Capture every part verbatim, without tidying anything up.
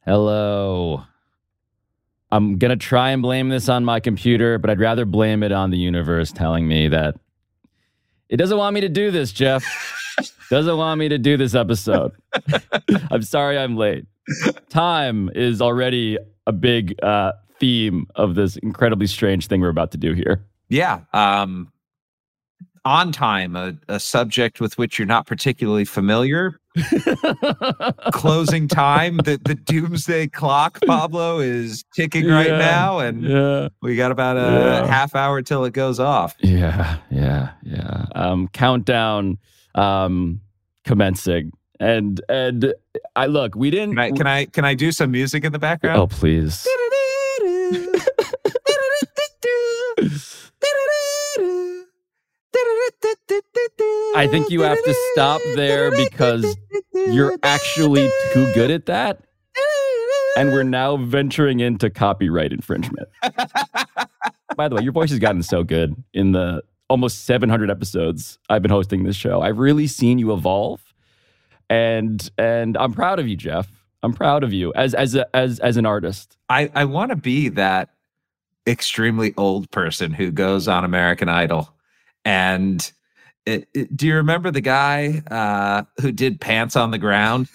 Hello. I'm going to try and blame this on my computer, but I'd rather blame it on the universe telling me that it doesn't want me to do this, Jeff. Doesn't want me to do this episode. I'm sorry I'm late. Time is already a big uh, theme of this incredibly strange thing we're about to do here. Yeah. Um, on time, a, a subject with which you're not particularly familiar. Closing time. The, the doomsday clock, Pablo, is ticking right yeah, now. And yeah, we got about a yeah. half hour till it goes off. Yeah, yeah, yeah. Um, countdown um, commencing. And and I look, we didn't. Can I can I can I do some music in the background? Oh, please. I think you have to stop there because you're actually too good at that. And we're now venturing into copyright infringement. By the way, your voice has gotten so good in the almost seven hundred episodes I've been hosting this show. I've really seen you evolve. And and I'm proud of you, Jeff. I'm proud of you as as a, as as an artist. I, I want to be that extremely old person who goes on American Idol. And it, it, do you remember the guy uh, who did Pants on the Ground?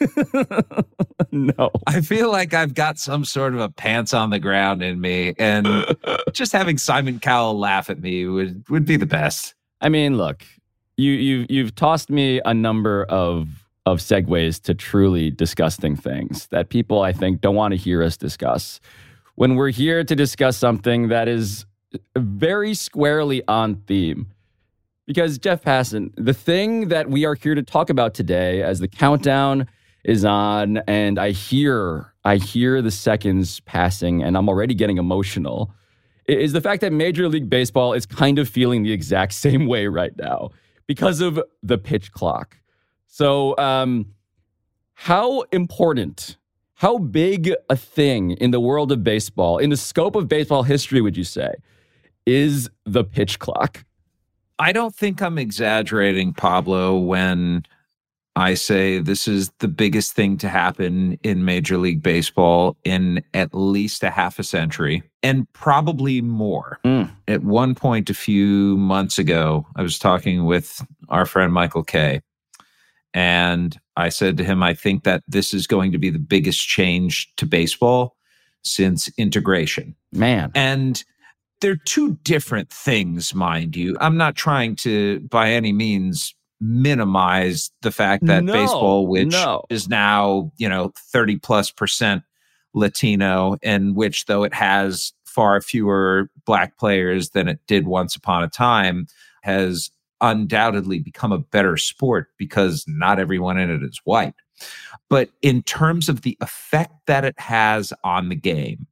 No. I feel like I've got some sort of a pants on the ground in me. And just having Simon Cowell laugh at me would, would be the best. I mean, look, you, you, you've tossed me a number of of segues to truly disgusting things that people, I think, don't want to hear us discuss. When we're here to discuss something that is very squarely on theme. Because, Jeff Passan, the thing that we are here to talk about today as the countdown is on and I hear, I hear the seconds passing and I'm already getting emotional, is the fact that Major League Baseball is kind of feeling the exact same way right now because of the pitch clock. So, um, how important, how big a thing in the world of baseball, in the scope of baseball history, would you say, is the pitch clock? I don't think I'm exaggerating, Pablo, when I say this is the biggest thing to happen in Major League Baseball in at least a half a century, and probably more. Mm. At one point a few months ago, I was talking with our friend Michael Kay. And I said to him, I think that this is going to be the biggest change to baseball since integration. Man. And they're two different things, mind you. I'm not trying to, by any means, minimize the fact that no, baseball, which no. is now, you know, thirty plus percent Latino, and which, though it has far fewer black players than it did once upon a time, has undoubtedly become a better sport because not everyone in it is white. But in terms of the effect that it has on the game,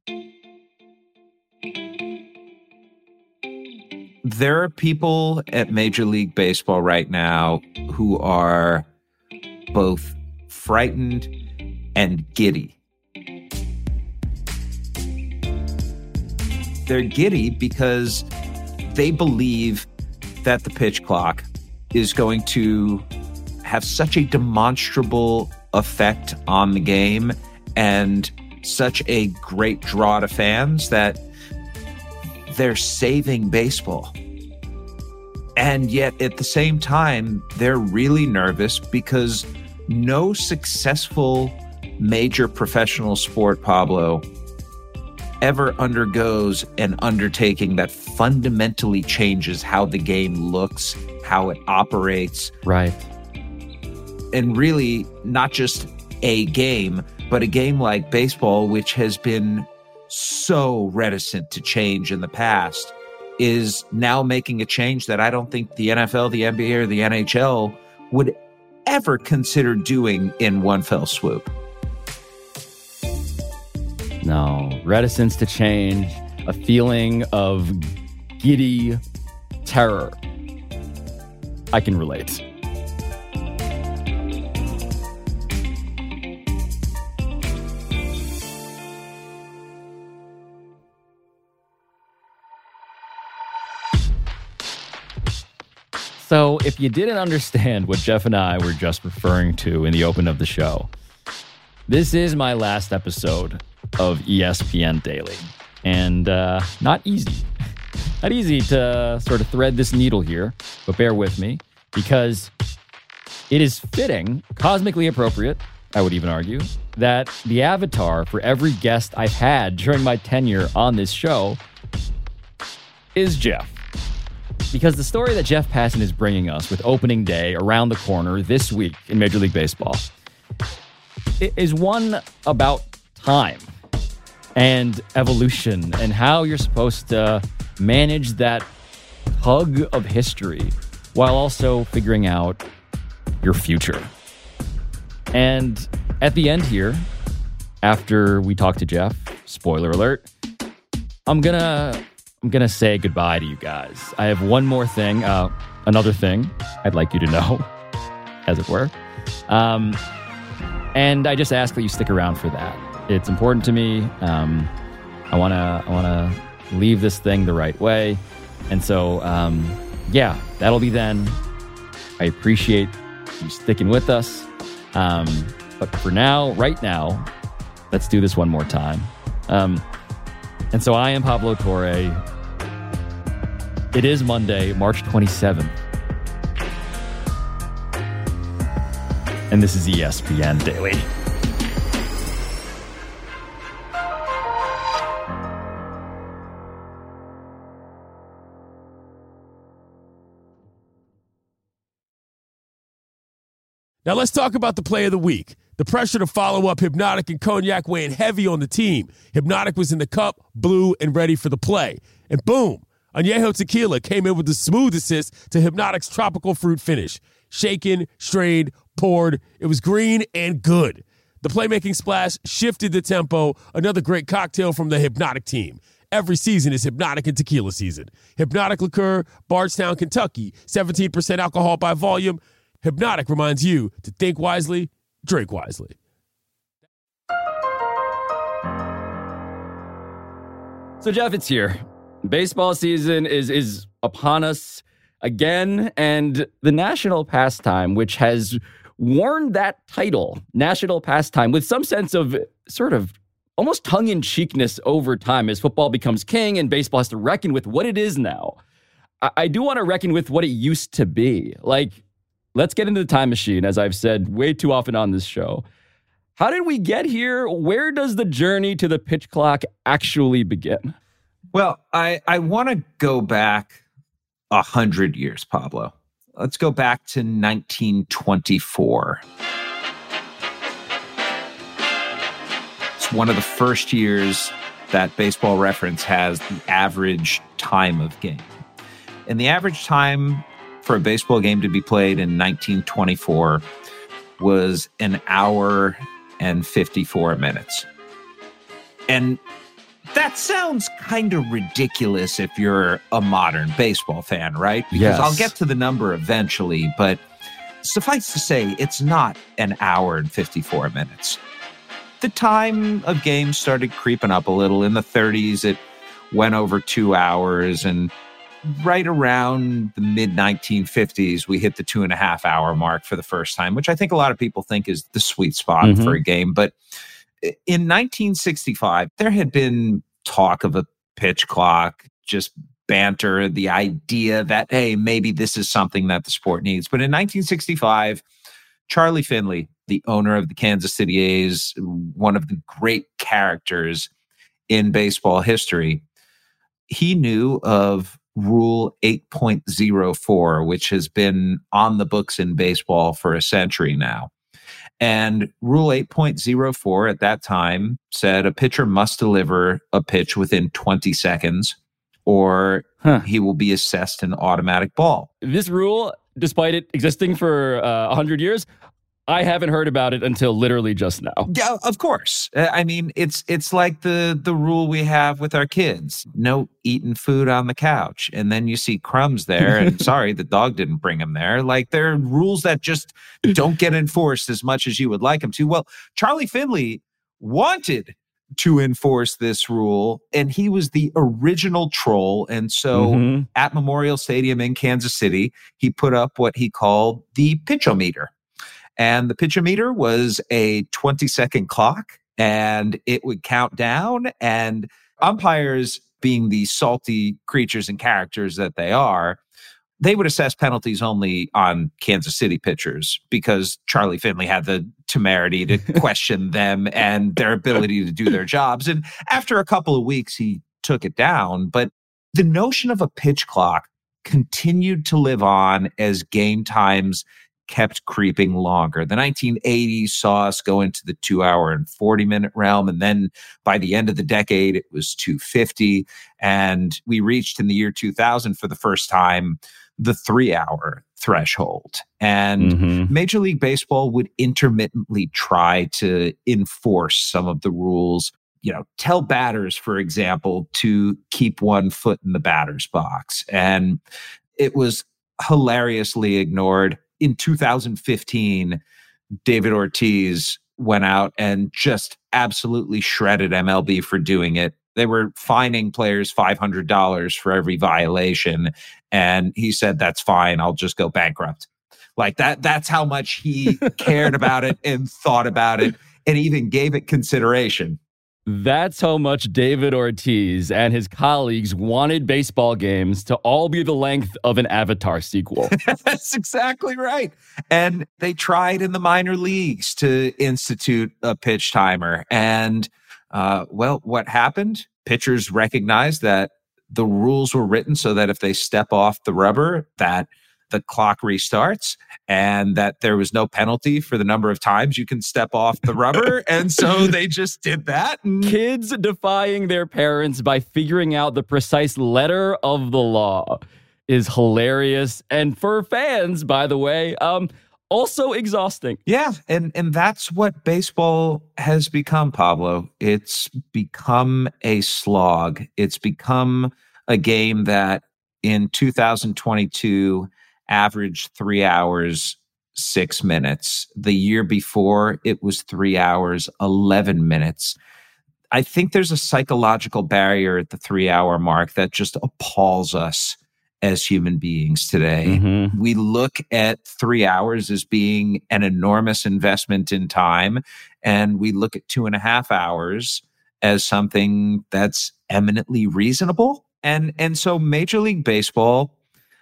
there are people at Major League Baseball right now who are both frightened and giddy. They're giddy because they believe that the pitch clock is going to have such a demonstrable effect on the game and such a great draw to fans that they're saving baseball. And yet at the same time, they're really nervous because no successful major professional sport, Pablo, ever undergoes an undertaking that fundamentally changes how the game looks, how it operates. Right. And really not just a game, but a game like baseball, which has been so reticent to change in the past, is now making a change that I don't think the N F L, the N B A, or the N H L would ever consider doing in one fell swoop. No, reticence to change, a feeling of giddy terror. I can relate. So if you didn't understand what Jeff and I were just referring to in the open of the show, This is my last episode of E S P N Daily, and uh, not easy. Not easy to sort of thread this needle here, but bear with me, because it is fitting, cosmically appropriate, I would even argue, that the avatar for every guest I've had during my tenure on this show is Jeff. Because the story that Jeff Passan is bringing us with opening day around the corner this week in Major League Baseball is one about time and evolution and how you're supposed to manage that tug of history while also figuring out your future. And at the end here, after we talk to Jeff, spoiler alert, I'm gonna I'm gonna say goodbye to you guys. I have one more thing, uh, another thing I'd like you to know, as it were. Um, and I just ask that you stick around for that. It's important to me. Um, I wanna I wanna leave this thing the right way. And so, um, yeah, that'll be then. I appreciate you sticking with us. Um, but for now, right now, let's do this one more time. Um, and so I am Pablo Torre. It is Monday, March twenty-seventh. And this is E S P N Daily. Now let's talk about the play of the week. The pressure to follow up Hypnotic and Cognac weighing heavy on the team. Hypnotic was in the cup, blue, and ready for the play. And boom, Añejo Tequila came in with the smooth assist to Hypnotic's tropical fruit finish. Shaken, strained, poured. It was green and good. The playmaking splash shifted the tempo. Another great cocktail from the Hypnotic team. Every season is Hypnotic and Tequila season. Hypnotic Liqueur, Bardstown, Kentucky. seventeen percent alcohol by volume. Hypnotic reminds you to think wisely, drink wisely. So, Jeff, it's here. Baseball season is is upon us again, and the national pastime, which has worn that title, national pastime, with some sense of sort of almost tongue-in-cheekness over time as football becomes king and baseball has to reckon with what it is now. I, I do want to reckon with what it used to be. Like, let's get into the time machine, as I've said way too often on this show. How did we get here? Where does the journey to the pitch clock actually begin? Well, I, I want to go back a hundred years, Pablo. Let's go back to nineteen twenty-four. It's one of the first years that Baseball Reference has the average time of game. And the average time for a baseball game to be played in nineteen twenty-four was an hour and fifty-four minutes. And that sounds kind of ridiculous if you're a modern baseball fan, right? Because yes. I'll get to the number eventually, but suffice to say, it's not an hour and fifty-four minutes. The time of games started creeping up a little. In the thirties, it went over two hours, and right around the mid nineteen fifties, we hit the two and a half hour mark for the first time, which I think a lot of people think is the sweet spot mm-hmm. for a game. But in nineteen sixty-five, there had been talk of a pitch clock, just banter, the idea that, hey, maybe this is something that the sport needs. But in nineteen sixty-five, Charlie Finley, the owner of the Kansas City A's, one of the great characters in baseball history, he knew of Rule eight point oh four, which has been on the books in baseball for a century now. And Rule eight point oh four at that time said a pitcher must deliver a pitch within twenty seconds or huh. he will be assessed an automatic ball. This rule, despite it existing for uh, one hundred years, I haven't heard about it until literally just now. Yeah, of course. I mean, it's it's like the the rule we have with our kids. No eating food on the couch. And then you see crumbs there and sorry, the dog didn't bring them there. Like, there are rules that just don't get enforced as much as you would like them to. Well, Charlie Finley wanted to enforce this rule, and he was the original troll. And so mm-hmm. at Memorial Stadium in Kansas City, he put up what he called the pitchometer. And the pitchometer was a twenty second clock, and it would count down. And umpires, being the salty creatures and characters that they are, they would assess penalties only on Kansas City pitchers because Charlie Finley had the temerity to question them and their ability to do their jobs. And after a couple of weeks, he took it down. But the notion of a pitch clock continued to live on as game times kept creeping longer. The nineteen eighties saw us go into the two hour and forty minute realm. And then by the end of the decade, it was two fifty. And we reached in the year two thousand for the first time the three hour threshold. And mm-hmm. Major League Baseball would intermittently try to enforce some of the rules. You know, tell batters, for example, to keep one foot in the batter's box. And it was hilariously ignored. In two thousand fifteen, David Ortiz went out and just absolutely shredded M L B for doing it. They were fining players five hundred dollars for every violation. And he said, that's fine. I'll just go bankrupt. Like that, that's how much he cared about it and thought about it and even gave it consideration. That's how much David Ortiz and his colleagues wanted baseball games to all be the length of an Avatar sequel. That's exactly right. And they tried in the minor leagues to institute a pitch timer. And, uh, well, what happened? Pitchers recognized that the rules were written so that if they step off the rubber, that the clock restarts and that there was no penalty for the number of times you can step off the rubber. And so they just did that. And kids defying their parents by figuring out the precise letter of the law is hilarious. And for fans, by the way, um, also exhausting. Yeah. And, and that's what baseball has become, Pablo. It's become a slog. It's become a game that in two thousand twenty-two averaged three hours, six minutes. The year before, it was three hours, eleven minutes. I think there's a psychological barrier at the three-hour mark that just appalls us as human beings today. Mm-hmm. We look at three hours as being an enormous investment in time, and we look at two and a half hours as something that's eminently reasonable. And, and so Major League Baseball,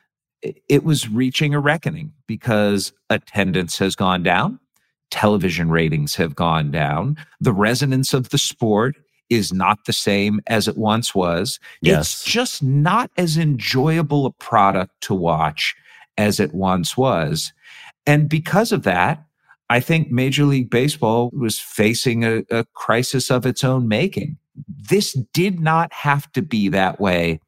it was reaching a reckoning because attendance has gone down. Television ratings have gone down. The resonance of the sport is not the same as it once was. Yes. It's just not as enjoyable a product to watch as it once was. And because of that, I think Major League Baseball was facing a, a crisis of its own making. This did not have to be that way,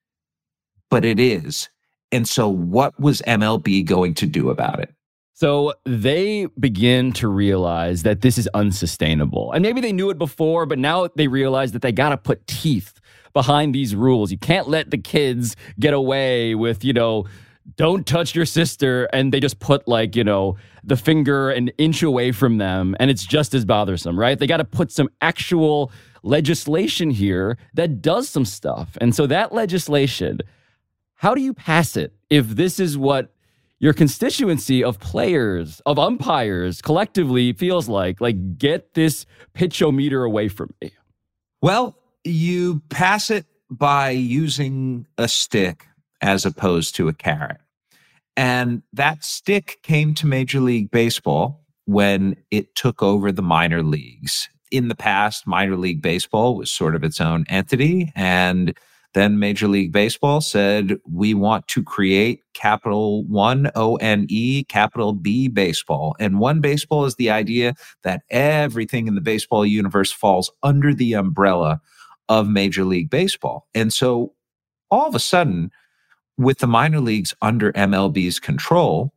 but it is. And so what was M L B going to do about it? So they begin to realize that this is unsustainable. And maybe they knew it before, but now they realize that they got to put teeth behind these rules. You can't let the kids get away with, you know, don't touch your sister. And they just put like, you know, the finger an inch away from them. And it's just as bothersome, right? They got to put some actual legislation here that does some stuff. And so that legislation, how do you pass it if this is what your constituency of players, of umpires collectively feels like? Like, get this pitchometer away from me. Well, you pass it by using a stick as opposed to a carrot. And that stick came to Major League Baseball when it took over the minor leagues. In the past, minor league baseball was sort of its own entity, and then Major League Baseball said, we want to create capital one, O N E, capital B baseball. And one baseball is the idea that everything in the baseball universe falls under the umbrella of Major League Baseball. And so all of a sudden, with the minor leagues under M L B's control,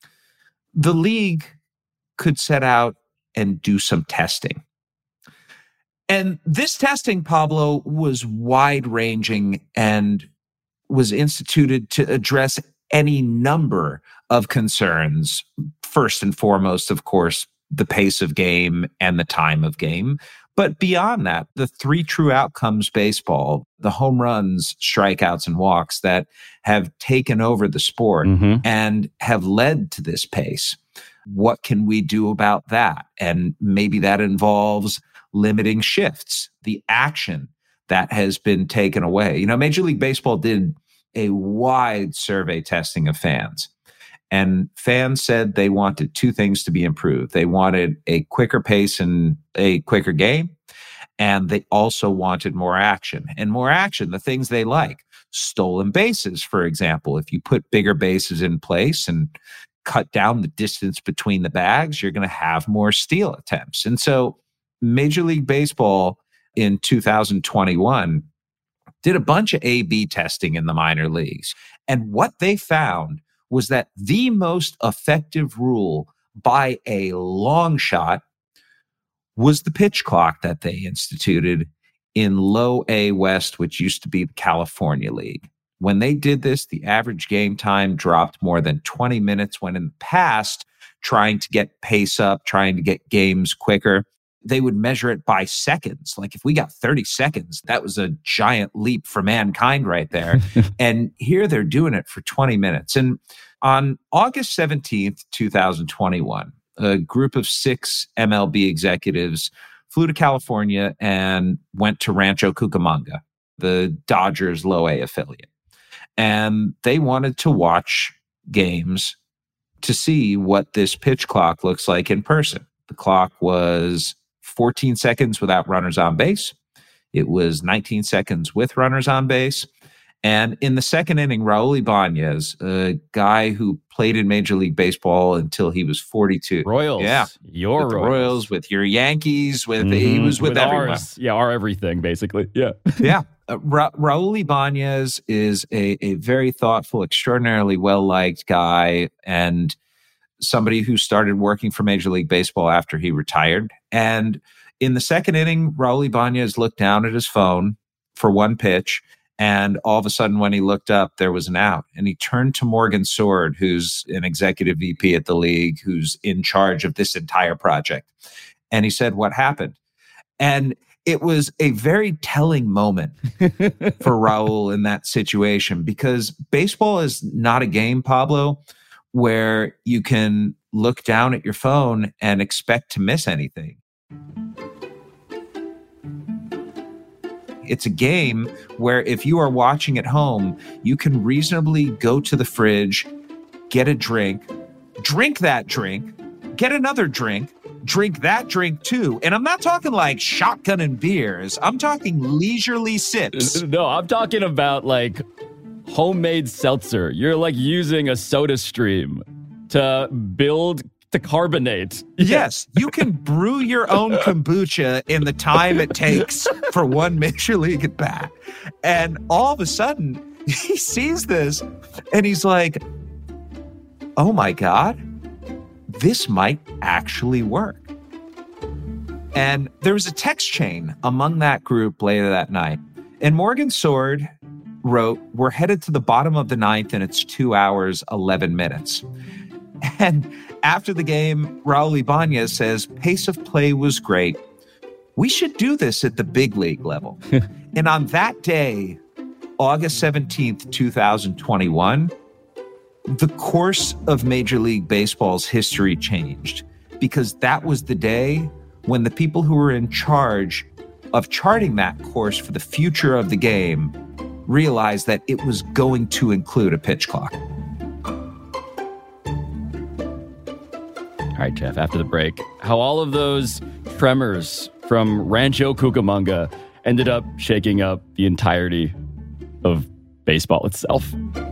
the league could set out and do some testing. And this testing, Pablo, was wide-ranging and was instituted to address any number of concerns. First and foremost, of course, the pace of game and the time of game. But beyond that, the three true outcomes baseball, the home runs, strikeouts, and walks that have taken over the sport mm-hmm. and have led to this pace. what can we do about that? And maybe that involves limiting shifts, the action that has been taken away. You know, Major League Baseball did a wide survey testing of fans. And fans said they wanted two things to be improved. They wanted a quicker pace and a quicker game. And they also wanted more action. And more action, the things they like. Stolen bases, for example. If you put bigger bases in place and cut down the distance between the bags, you're going to have more steal attempts. And so Major League Baseball in two thousand twenty-one did a bunch of A B testing in the minor leagues. And what they found was that the most effective rule by a long shot was the pitch clock that they instituted in Low A West, which used to be the California League. When they did this, the average game time dropped more than twenty minutes, when in the past, trying to get pace up, trying to get games quicker, they would measure it by seconds. Like if we got thirty seconds, that was a giant leap for mankind right there. And here they're doing it for twenty minutes. And on August seventeenth, twenty twenty-one, a group of six M L B executives flew to California and went to Rancho Cucamonga, the Dodgers Low A affiliate. And they wanted to watch games to see what this pitch clock looks like in person. The clock was fourteen seconds without runners on base. It was nineteen seconds with runners on base. And in the second inning, Raul Ibanez, a guy who played in Major League Baseball until he was forty-two. Royals. Yeah. Your with Royals. The Royals, with your Yankees, with Mm-hmm. he was with, with everyone. Ours. Yeah, our everything, basically. Yeah. yeah. Uh, Ra- Raul Ibanez is a, a very thoughtful, extraordinarily well-liked guy, and somebody who started working for Major League Baseball after he retired. And in the second inning, Raul Ibanez looked down at his phone for one pitch, and all of a sudden when he looked up, there was an out. And he turned to Morgan Sword, who's an executive V P at the league, who's in charge of this entire project. And he said, "What happened?" And it was a very telling moment for Raul in that situation, because baseball is not a game, Pablo, where you can look down at your phone and expect to miss anything. It's a game where if you are watching at home, you can reasonably go to the fridge, get a drink, drink that drink, get another drink, drink that drink too. And I'm not talking like shotgun and beers. I'm talking leisurely sips. No, I'm talking about like homemade seltzer. You're like using a soda stream to build, to carbonate. Yes, you can brew your own kombucha in the time it takes for one Major League at bat. And all of a sudden, he sees this and he's like, oh my God, this might actually work. And there was a text chain among that group later that night. And Morgan Sword wrote, "We're headed to the bottom of the ninth and it's two hours, eleven minutes. And after the game, Raul Ibanez says, pace of play was great. We should do this at the big league level. And on that day, August seventeenth, twenty twenty-one, the course of Major League Baseball's history changed, because that was the day when the people who were in charge of charting that course for the future of the game realized that it was going to include a pitch clock. All right, Jeff, after the break, how all of those tremors from Rancho Cucamonga ended up shaking up the entirety of baseball itself.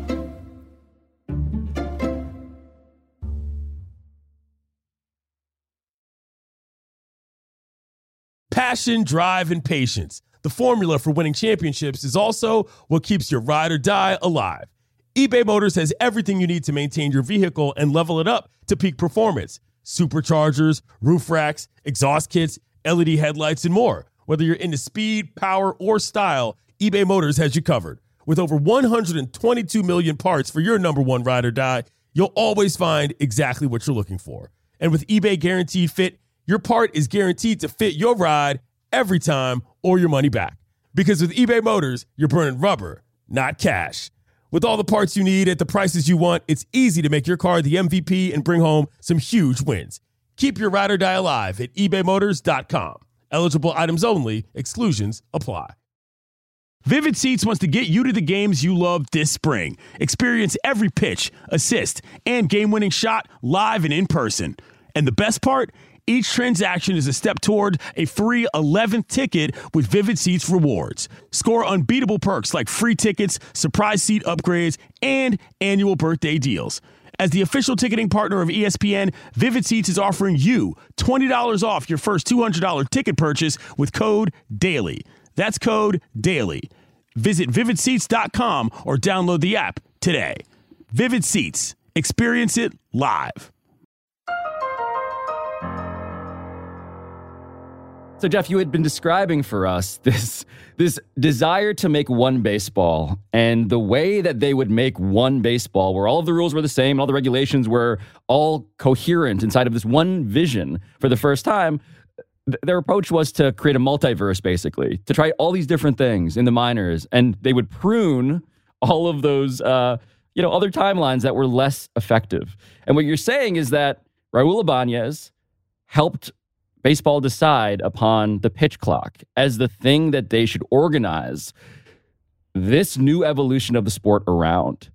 Passion, drive, and patience. The formula for winning championships is also what keeps your ride or die alive. eBay Motors has everything you need to maintain your vehicle and level it up to peak performance. Superchargers, roof racks, exhaust kits, L E D headlights, and more. Whether you're into speed, power, or style, eBay Motors has you covered. With over one hundred twenty-two million parts for your number one ride or die, you'll always find exactly what you're looking for. And with eBay Guaranteed Fit, your part is guaranteed to fit your ride every time or your money back. Because with eBay Motors, you're burning rubber, not cash. With all the parts you need at the prices you want, it's easy to make your car the M V P and bring home some huge wins. Keep your ride or die alive at ebay motors dot com. Eligible items only. Exclusions apply. Vivid Seats wants to get you to the games you love this spring. Experience every pitch, assist, and game-winning shot live and in person. And the best part? Each transaction is a step toward a free eleventh ticket with Vivid Seats rewards. Score unbeatable perks like free tickets, surprise seat upgrades, and annual birthday deals. As the official ticketing partner of E S P N, Vivid Seats is offering you twenty dollars off your first two hundred dollars ticket purchase with code DAILY. That's code DAILY. Visit vivid seats dot com or download the app today. Vivid Seats. Experience it live. So, Jeff, you had been describing for us this, this desire to make one baseball, and the way that they would make one baseball where all of the rules were the same and all the regulations were all coherent inside of this one vision for the first time. Th- their approach was to create a multiverse, basically, to try all these different things in the minors, and they would prune all of those uh, you know, other timelines that were less effective. And what you're saying is that Raul Ibanez helped baseball decide upon the pitch clock as the thing that they should organize this new evolution of the sport around.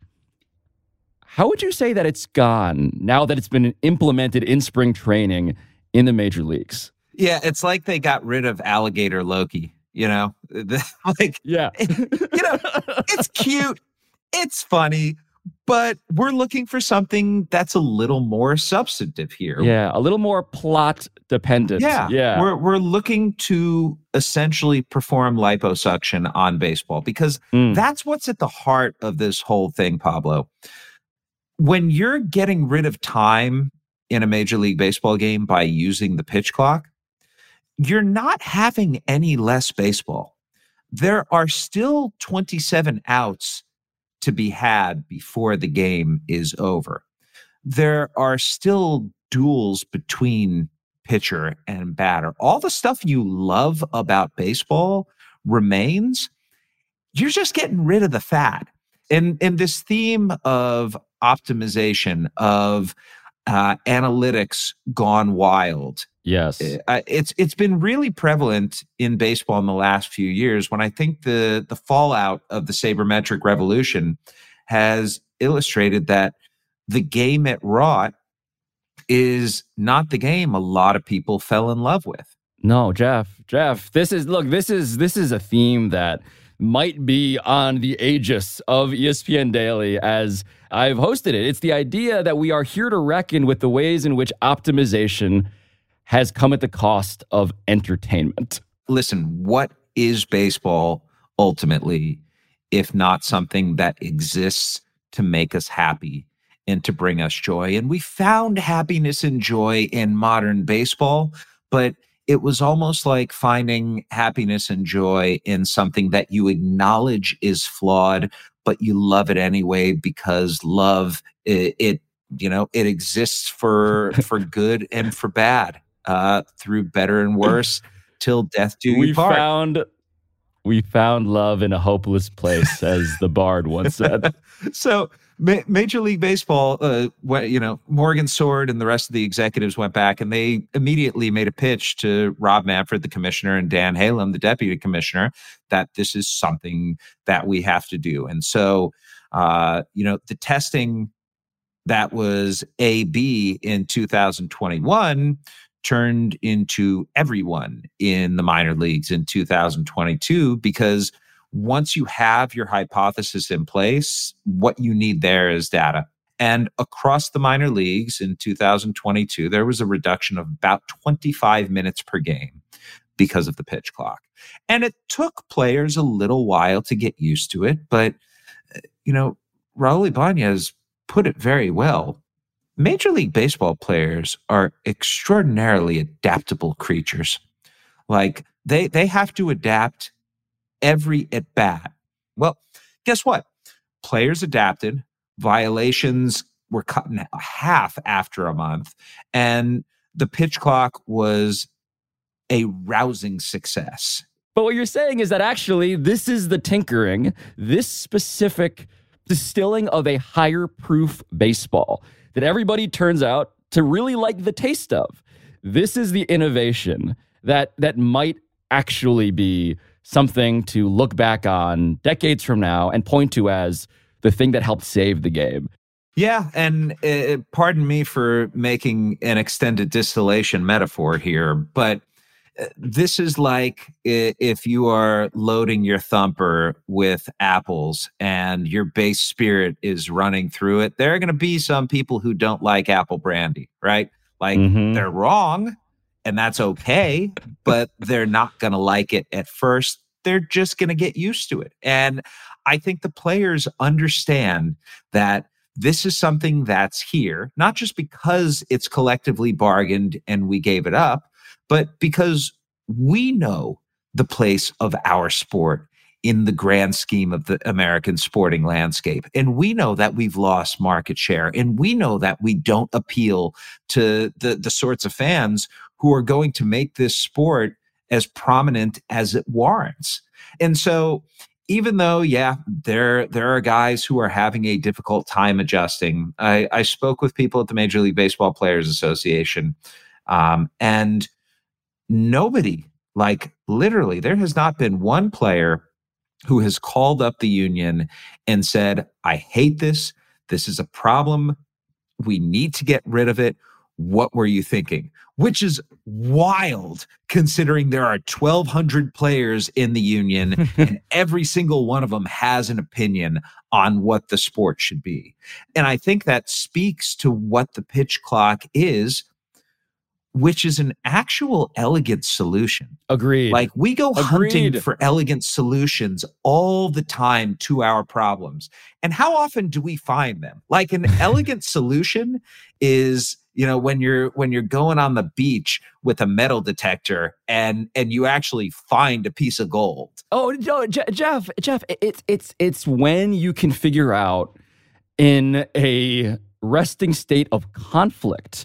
How would you say that it's gone now that it's been implemented in spring training in the major leagues? Yeah, it's like they got rid of alligator Loki, you know? like, yeah. you know, it's cute, it's funny, but we're looking for something that's a little more substantive here. Yeah, a little more plot dependent. Yeah, yeah. We're we're looking to essentially perform liposuction on baseball because mm. that's what's at the heart of this whole thing, Pablo. When you're getting rid of time in a Major League Baseball game by using the pitch clock, you're not having any less baseball. There are still twenty-seven outs to be had before the game is over. There are still duels between pitcher and batter. All the stuff you love about baseball remains. You're just getting rid of the fat. And, and this theme of optimization, of uh, analytics gone wild. Yes. Uh, it's it's been really prevalent in baseball in the last few years, when I think the the fallout of the sabermetric revolution has illustrated that the game it wrought is not the game a lot of people fell in love with. No, Jeff, Jeff, this is, look, this is, this is a theme that might be on the aegis of E S P N Daily as I've hosted it. It's the idea that we are here to reckon with the ways in which optimization has come at the cost of entertainment. Listen, what is baseball ultimately, if not something that exists to make us happy and to bring us joy? And we found happiness and joy in modern baseball, but it was almost like finding happiness and joy in something that you acknowledge is flawed, but you love it anyway because love, it, it you know, it exists for for good and for bad. Uh, through better and worse, till death do we you part. Found, we found love in a hopeless place, as the Bard once said. So, ma- Major League Baseball, uh, wh- you know, Morgan Sword and the rest of the executives went back and they immediately made a pitch to Rob Manfred, the commissioner, and Dan Halem, the deputy commissioner, that this is something that we have to do. And so, uh, you know, the testing that was A B in two thousand twenty-one turned into everyone in the minor leagues in two thousand twenty-two, because once you have your hypothesis in place, what you need there is data. And across the minor leagues in two thousand twenty-two, there was a reduction of about twenty-five minutes per game because of the pitch clock. And it took players a little while to get used to it. But, you know, Raul Ibanez put it very well. Major League Baseball players are extraordinarily adaptable creatures. Like, they they have to adapt every at bat. Well, guess what? Players adapted. Violations were cut in half after a month. And the pitch clock was a rousing success. But what you're saying is that actually this is the tinkering, this specific distilling of a higher proof baseball that everybody turns out to really like the taste of. This is the innovation that that might actually be something to look back on decades from now and point to as the thing that helped save the game. Yeah, and uh, pardon me for making an extended distillation metaphor here, but this is like if you are loading your thumper with apples and your base spirit is running through it. There are going to be some people who don't like apple brandy, right? Like mm-hmm. they're wrong and that's okay, but they're not going to like it at first. They're just going to get used to it. And I think the players understand that this is something that's here, not just because it's collectively bargained and we gave it up, but because we know the place of our sport in the grand scheme of the American sporting landscape. And we know that we've lost market share. And we know that we don't appeal to the, the sorts of fans who are going to make this sport as prominent as it warrants. And so even though, yeah, there, there are guys who are having a difficult time adjusting, I, I spoke with people at the Major League Baseball Players Association, um, and nobody, like literally, there has not been one player who has called up the union and said, I hate this. This is a problem. We need to get rid of it. What were you thinking? Which is wild, considering there are twelve hundred players in the union and every single one of them has an opinion on what the sport should be. And I think that speaks to what the pitch clock is, which is an actual elegant solution. Agreed. Like we go Agreed. hunting for elegant solutions all the time to our problems. And how often do we find them? Like an elegant solution is, you know, when you're when you're going on the beach with a metal detector and and you actually find a piece of gold. Oh, no, Jeff, Jeff, it's it's it's when you can figure out in a resting state of conflict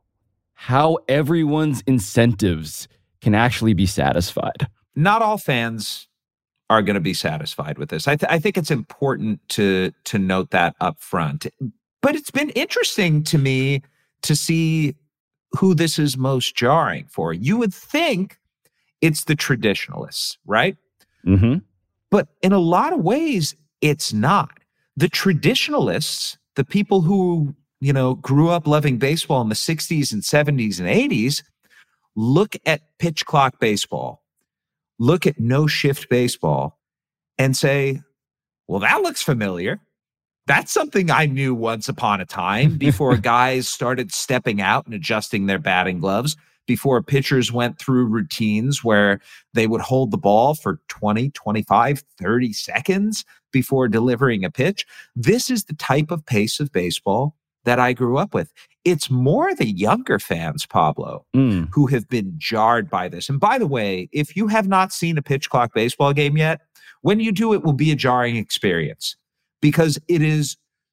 how everyone's incentives can actually be satisfied. Not all fans are going to be satisfied with this. I, th- I think it's important to to note that up front. But it's been interesting to me to see who this is most jarring for. You would think it's the traditionalists, right? Mm-hmm. But in a lot of ways, it's not. The traditionalists, the people who, you know, grew up loving baseball in the sixties and seventies and eighties, look at pitch clock baseball, look at no shift baseball, and say, well, that looks familiar. That's something I knew once upon a time before guys started stepping out and adjusting their batting gloves, before pitchers went through routines where they would hold the ball for twenty, twenty-five, thirty seconds before delivering a pitch. This is the type of pace of baseball that I grew up with. It's more the younger fans, Pablo, mm. who have been jarred by this. And by the way, if you have not seen a pitch clock baseball game yet, when you do, it will be a jarring experience because it is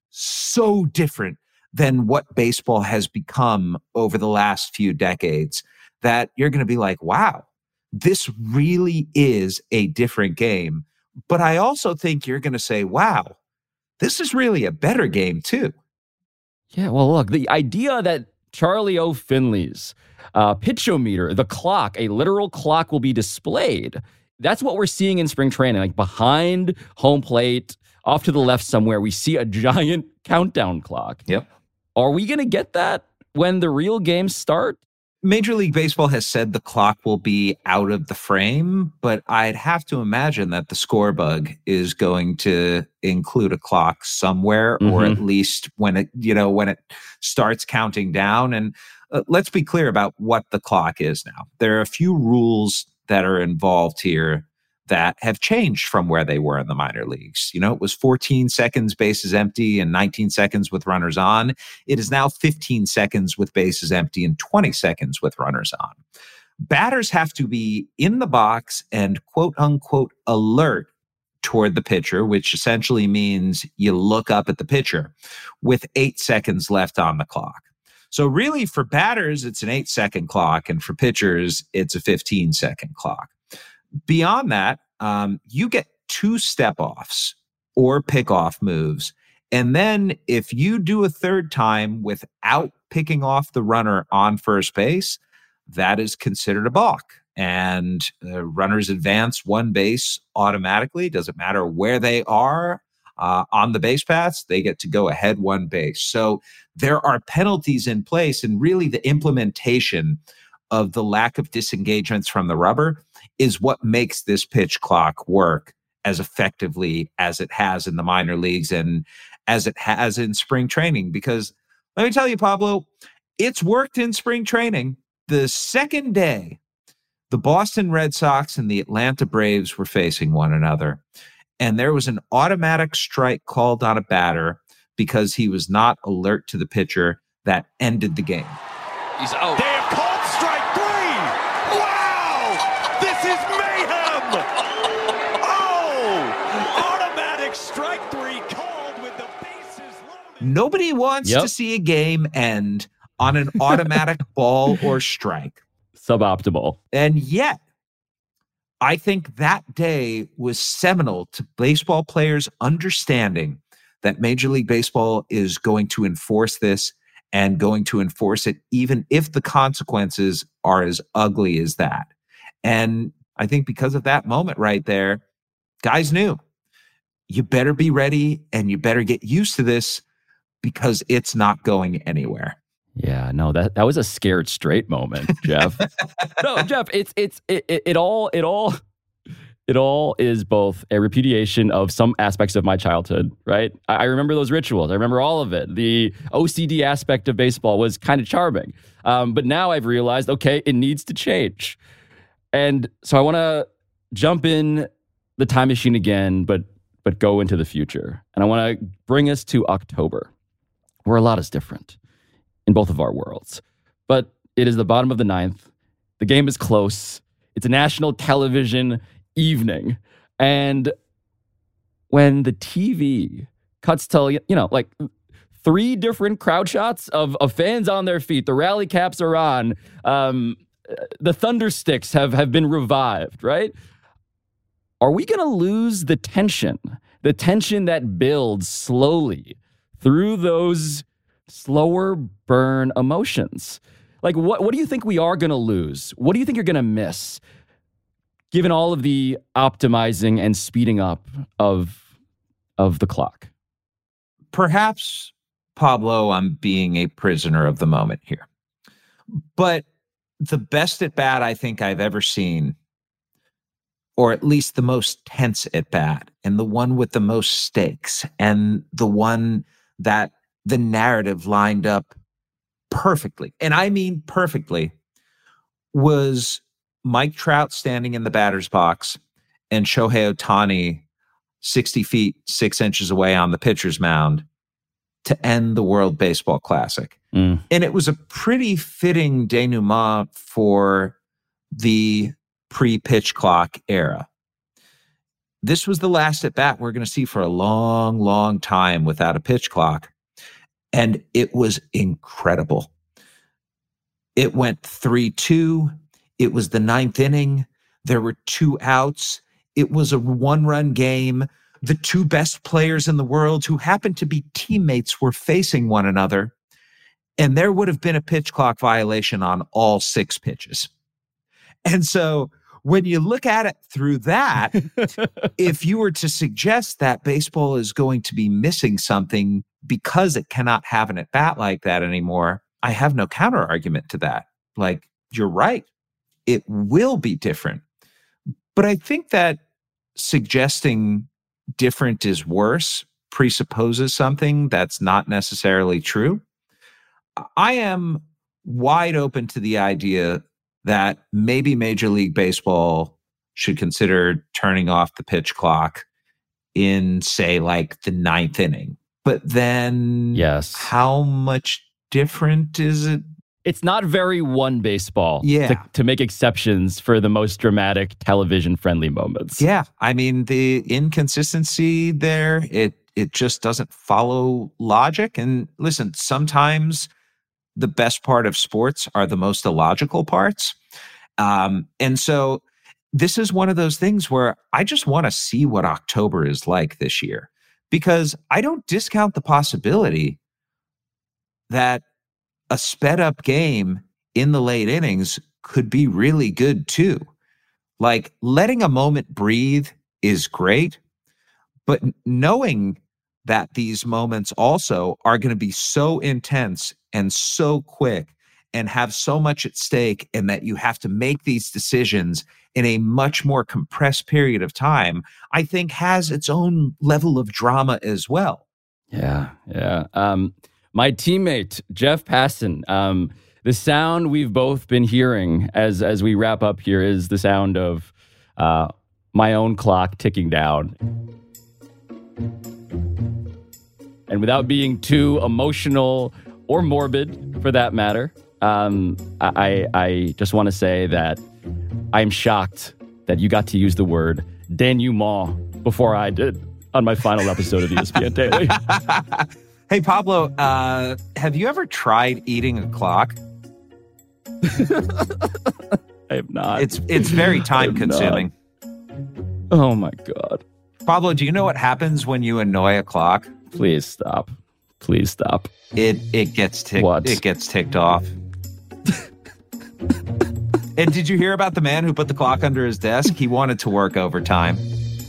so different than what baseball has become over the last few decades that you're going to be like, wow, this really is a different game. But I also think you're going to say, wow, this is really a better game too. Yeah, well, look, the idea that Charlie O. Finley's uh, pitchometer, the clock, a literal clock will be displayed. That's what we're seeing in spring training. Like behind home plate, off to the left somewhere, we see a giant countdown clock. Yep. Are we going to get that when the real games start? Major League Baseball has said the clock will be out of the frame, but I'd have to imagine that the score bug is going to include a clock somewhere, mm-hmm. or at least when it, you know, when it starts counting down. And uh, let's be clear about what the clock is now. There are a few rules that are involved here that have changed from where they were in the minor leagues. You know, it was fourteen seconds bases empty and nineteen seconds with runners on. It is now fifteen seconds with bases empty and twenty seconds with runners on. Batters have to be in the box and quote unquote alert toward the pitcher, which essentially means you look up at the pitcher with eight seconds left on the clock. So really for batters, it's an eight second clock, and for pitchers, it's a fifteen second clock. Beyond that, um, you get two step offs or pickoff moves. And then if you do a third time without picking off the runner on first base, that is considered a balk. And uh, runners advance one base automatically. Doesn't matter where they are uh, on the base paths, they get to go ahead one base. So there are penalties in place, and really the implementation of the lack of disengagements from the rubber is what makes this pitch clock work as effectively as it has in the minor leagues and as it has in spring training. Because let me tell you, Pablo, it's worked in spring training. The second day, the Boston Red Sox and the Atlanta Braves were facing one another, and there was an automatic strike called on a batter because he was not alert to the pitcher. That ended the game. He's out. They have called strike three. Wow! This is mayhem! Oh! Automatic strike three called with the bases loaded. Nobody wants Yep. to see a game end on an automatic ball or strike. Suboptimal. And yet, I think that day was seminal to baseball players understanding that Major League Baseball is going to enforce this and going to enforce it even if the consequences are as ugly as that. And I think because of that moment right there, guys knew you better be ready and you better get used to this because it's not going anywhere. Yeah, no, that, that was a scared straight moment, Jeff. No, Jeff, it's it's it, it, it all it all it all is both a repudiation of some aspects of my childhood, right? I, I remember those rituals. I remember all of it. The O C D aspect of baseball was kind of charming. Um, but now I've realized, okay, it needs to change. And so I want to jump in the time machine again, but but go into the future. And I want to bring us to October, where a lot is different in both of our worlds. But it is the bottom of the ninth. The game is close. It's a national television evening. And when the T V cuts to, you know, like three different crowd shots of, of fans on their feet, the rally caps are on, um, the thunder sticks have, have been revived, right? Are we going to lose the tension? The tension that builds slowly through those slower burn emotions. Like, what, what do you think we are going to lose? What do you think you're going to miss, given all of the optimizing and speeding up of, of the clock? Perhaps, Pablo, I'm being a prisoner of the moment here. But the best at bat I think I've ever seen, or at least the most tense at bat, and the one with the most stakes, and the one that the narrative lined up perfectly, and I mean perfectly, was Mike Trout standing in the batter's box and Shohei Ohtani sixty feet, six inches away on the pitcher's mound to end the World Baseball Classic. Mm. And it was a pretty fitting denouement for the pre-pitch clock era. This was the last at bat we're going to see for a long, long time without a pitch clock. And it was incredible. It went three two. It was the ninth inning. There were two outs. It was a one-run game. The two best players in the world who happened to be teammates were facing one another. And there would have been a pitch clock violation on all six pitches. And so when you look at it through that, if you were to suggest that baseball is going to be missing something because it cannot have an at-bat like that anymore, I have no counter argument to that. Like, you're right. It will be different. But I think that suggesting different is worse presupposes something that's not necessarily true. I am wide open to the idea that maybe Major League Baseball should consider turning off the pitch clock in, say, like the ninth inning. But then, yes, how much different is it? It's not very one baseball yeah. to, to make exceptions for the most dramatic television-friendly moments. Yeah, I mean, the inconsistency there, it it just doesn't follow logic. And listen, sometimes the best part of sports are the most illogical parts. Um, and so this is one of those things where I just want to see what October is like this year. because I don't discount the possibility that a sped up game in the late innings could be really good too. Like, letting a moment breathe is great, but knowing that these moments also are going to be so intense and so quick and have so much at stake, and that you have to make these decisions in a much more compressed period of time, I think has its own level of drama as well. Yeah, yeah. Um, my teammate, Jeff Passan, um, the sound we've both been hearing as as we wrap up here is the sound of uh, my own clock ticking down. And without being too emotional or morbid, for that matter, um, I, I just want to say that I'm shocked that you got to use the word denouement before I did on my final episode of E S P N Daily. Hey, Pablo, uh, have you ever tried eating a clock? I have not. It's it's very time consuming. Oh my God. Pablo, do you know what happens when you annoy a clock? Please stop. Please stop. It it gets ticked. What? It gets ticked off. And did you hear about the man who put the clock under his desk? He wanted to work overtime.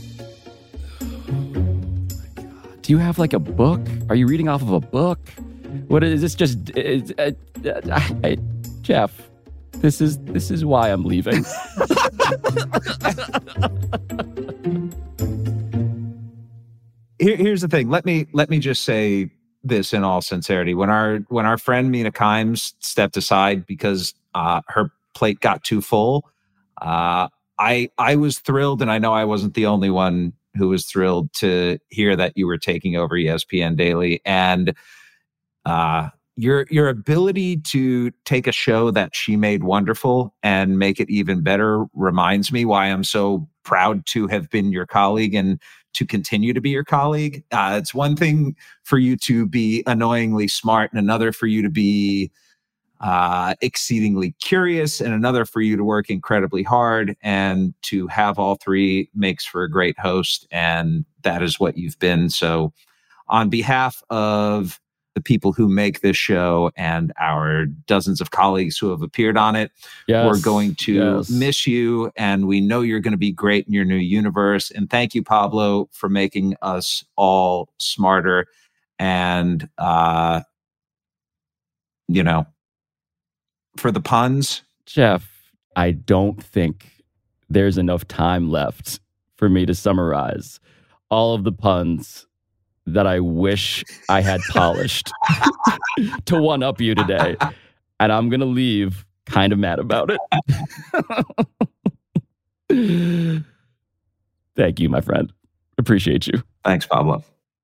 Do you have like a book? Are you reading off of a book? What is this? Just is, uh, uh, I, Jeff? This is this is why I'm leaving. Here, here's the thing. Let me let me just say this in all sincerity. When our when our friend Mina Kimes stepped aside because uh, her plate got too full, uh, I I was thrilled, and I know I wasn't the only one who was thrilled to hear that you were taking over E S P N Daily. And uh, your your ability to take a show that she made wonderful and make it even better reminds me why I'm so proud to have been your colleague and to continue to be your colleague. Uh, it's one thing for you to be annoyingly smart, and another for you to be uh, exceedingly curious, and another for you to work incredibly hard. And to have all three makes for a great host, and that is what you've been. So on behalf of the people who make this show and our dozens of colleagues who have appeared on it, Yes, we're going to yes. miss you, and we know you're going to be great in your new universe. And thank you, Pablo, for making us all smarter. And, uh, you know, for the puns, Jeff, I don't think there's enough time left for me to summarize all of the puns that I wish I had polished to one up you today. And I'm going to leave kind of mad about it. Thank you, my friend. Appreciate you. thanks, Pablo.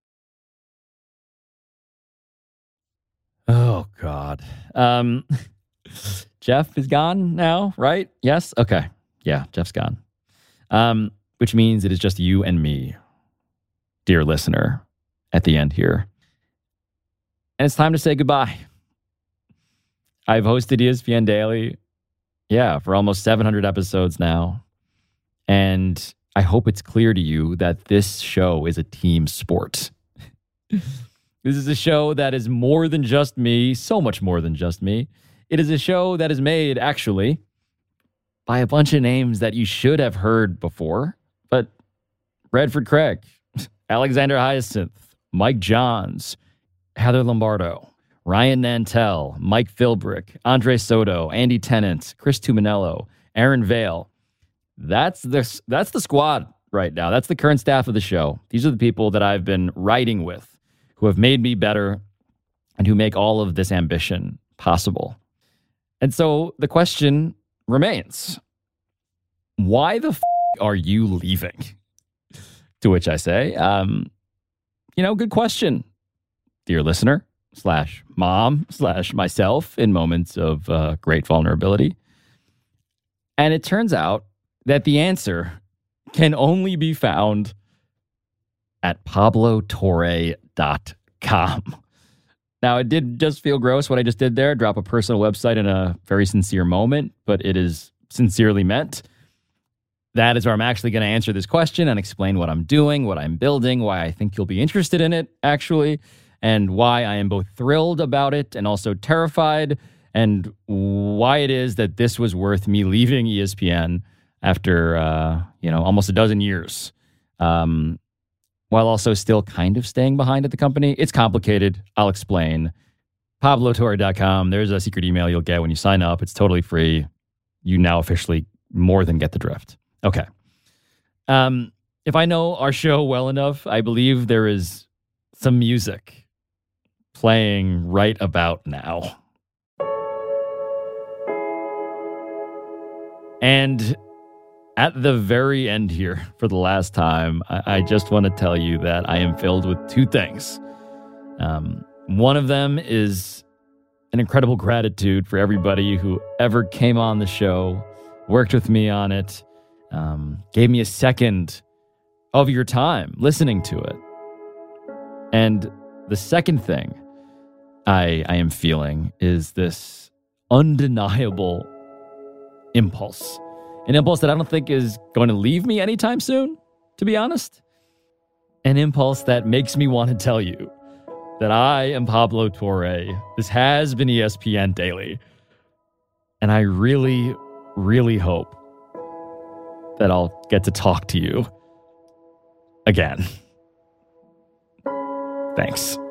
Oh, God. Um, Jeff is gone now, right? Yes? Okay. Yeah, Jeff's gone. Um, which means it is just you and me, dear listener, at the end here. And it's time to say goodbye. I've hosted E S P N Daily, yeah, for almost seven hundred episodes now. And I hope it's clear to you that this show is a team sport. This is a show that is more than just me, so much more than just me. It is a show that is made, actually, by a bunch of names that you should have heard before. But Bradford Craig, Alexander Hyacinth, Mike Johns, Heather Lombardo, Ryan Nantel, Mike Philbrick, Andre Soto, Andy Tennant, Chris Tuminello, Aaron Vale. That's the, that's the squad right now. That's the current staff of the show. These are the people that I've been writing with, who have made me better and who make all of this ambition possible. And so the question remains, why the f- are you leaving? To which I say, um, you know, good question, dear listener, slash mom, slash myself in moments of uh, great vulnerability. And it turns out that the answer can only be found at pablo torre dot com. Now, it did just feel gross what I just did there, drop a personal website in a very sincere moment, but it is sincerely meant. that is where I'm actually going to answer this question and explain what I'm doing, what I'm building, why I think you'll be interested in it, actually, and why I am both thrilled about it and also terrified, and why it is that this was worth me leaving E S P N after, uh, you know, almost a dozen years, um, while also still kind of staying behind at the company. It's complicated. I'll explain. Pablo Torre dot com. There's a secret email you'll get when you sign up. It's totally free. You now officially more than get the drift. Okay. Um, if I know our show well enough, I believe there is some music playing right about now. And at the very end here, for the last time, I, I just want to tell you that I am filled with two things. Um, one of them is an incredible gratitude for everybody who ever came on the show, worked with me on it, um, gave me a second of your time listening to it. And the second thing I, I am feeling is this undeniable impulse. An impulse that I don't think is going to leave me anytime soon, to be honest. An impulse that makes me want to tell you that I am Pablo Torre. This has been E S P N Daily. And I really, really hope that I'll get to talk to you again. Thanks.